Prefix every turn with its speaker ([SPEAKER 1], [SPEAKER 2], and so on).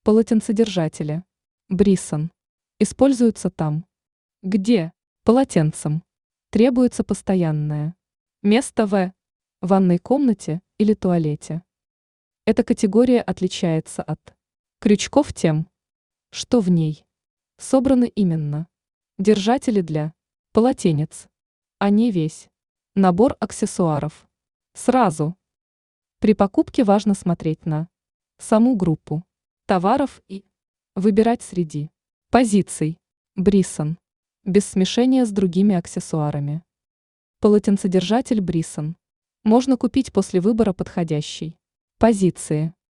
[SPEAKER 1] Полотенцедержатели. Брисон. Используются там, где полотенцем требуется постоянное место в ванной комнате или туалете. Эта категория отличается от крючков тем, что в ней собраны именно держатели для полотенец, а не весь набор аксессуаров. Сразу. При покупке важно смотреть на саму группу товаров и выбирать среди позиций Брисон без смешения с другими аксессуарами. Полотенцедержатель Брисон можно купить после выбора подходящей позиции.